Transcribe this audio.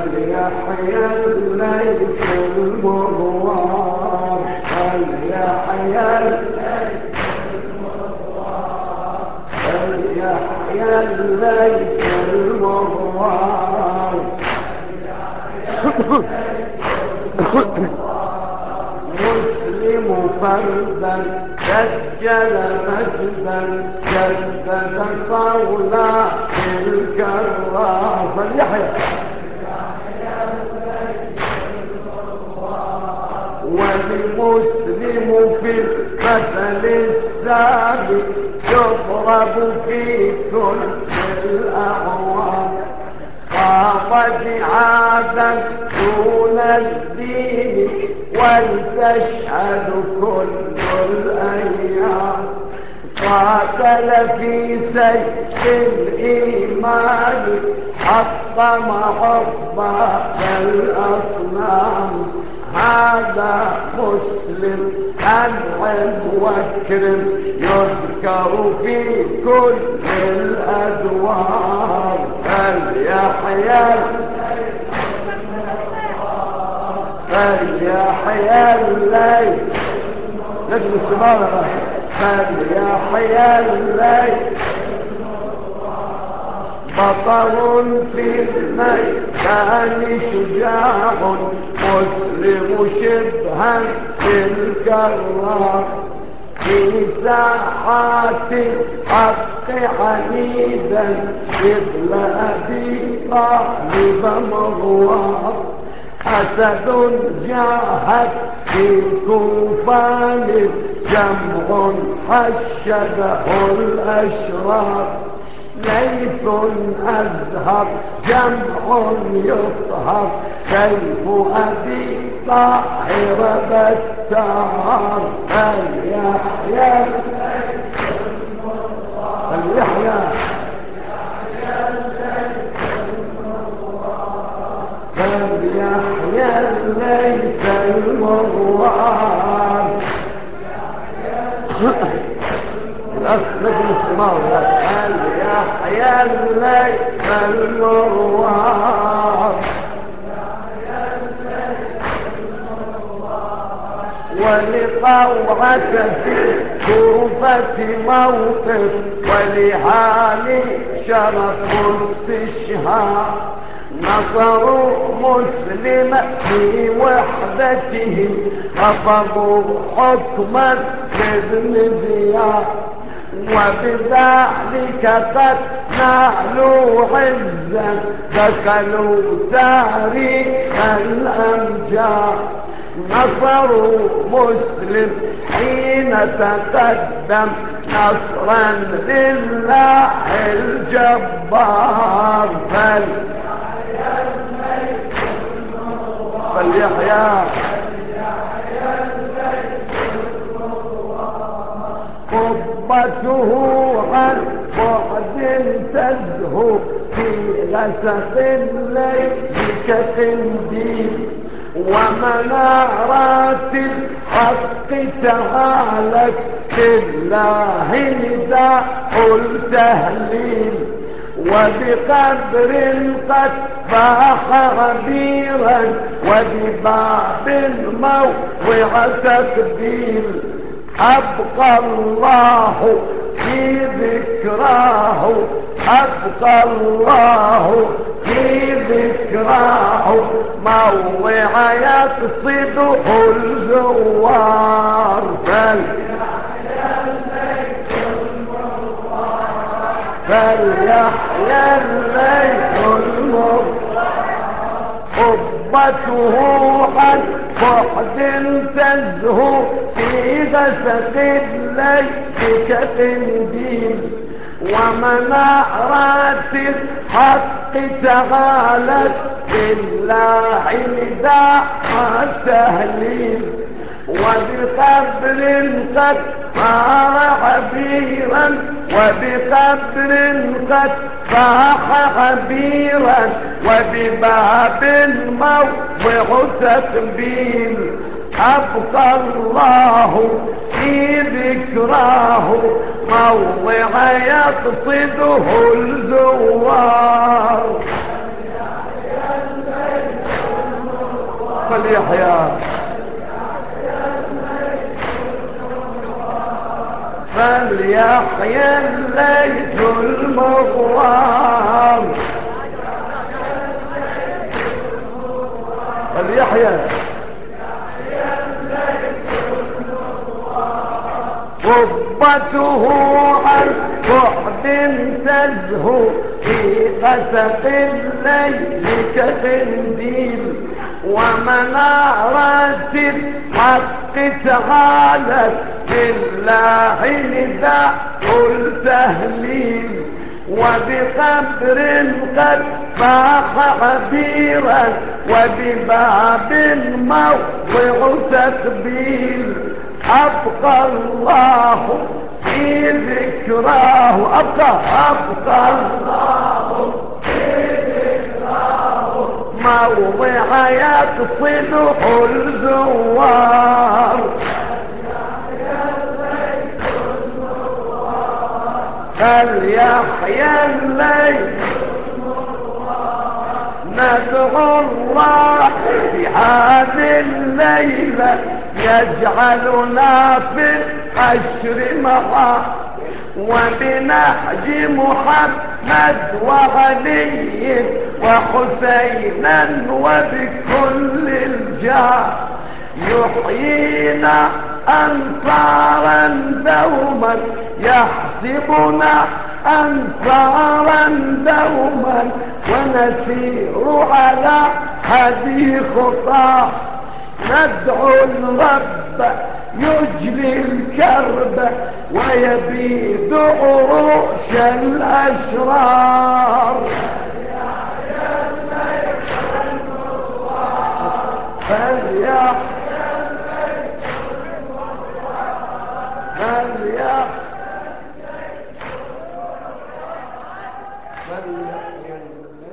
فليحيا الليث المغوار فليحيا الليث المغوار مسلم فردا سجل مجدا جدد صولا الكرار فليحيا ولمسلم في المثل السابق يضرب في كل الأعوام قام جهادا دون الدين ولتشهد كل الأيام قاتل في سيف الإيمان حطم عقبة الأصنام هذا مسلم أنعم واكرم يذكر في كل الأدوار فليحيا الليل نجم السماوة فليحيا الليل بطل في الميدان شجاع مسلم شبها الكرار في ساحات الحق عنيدا مثل أبي طالب مغوار أسد جاهد في كوفان جمع حشده الأشرار ليث أزهر جمع يطهر سيف أبي طاهر بتار فليحيا فليحيا الليث المغوار نجم السماء فليحيا الليث المغوار ولطوعة في كوفة موقف ولهاني شرف استشهاد نصروا مسلم في وحدتهم رفضوا حكما بابن زياد وبذلك قد نالوا عزا دخلوا تاريخ الأمجاد نصروا مسلم حين تقدم نصرا لله الجبار فليحيا قبته عن بعد تزهو في غسق الليل كقنديل ومنارات الحق تعالت بالله نداء التهليل وبقبر قد فاح عبيرا وبباب موضع تقبيل أبقى الله في ذكراه أبقى الله في ذكراه موضع يقصده الزوار فليحيا الليث المغوار قبته عن بعد تزهو في غسق الليل كقنديل ومنارات الحق تعالت بالله نداء التهليل وبقبر قد صار عبيرا وبقبر قد فاح عبيرا وبباب موضع تقبيل أبقى الله في ذكراه موضع يقصده الزوار فليحيى فليحيى الليث المغوار فليحيى قبته عن بعد تزهو في غسق الليل كقنديل ومنارة الحق تعالى لله نداء التهليل وبقبر قد باح عبيرا وبباب موضع تقبيل أبقى الله في ذكراه أبقى الله في ذكراه موضع يقصده الزوار فليحيى الليل ندعو الله في هذه الليلة يجعلنا في الحشر معه وبنهج محمد وعلي وحسينا وبكل الجاه يحيينا أنصارا دوما يحسبنا أنصارا دوما ونسير على هدي خطاه ندعو الرب يجلي الكرب ويبيد عروش الأشرار فليحيى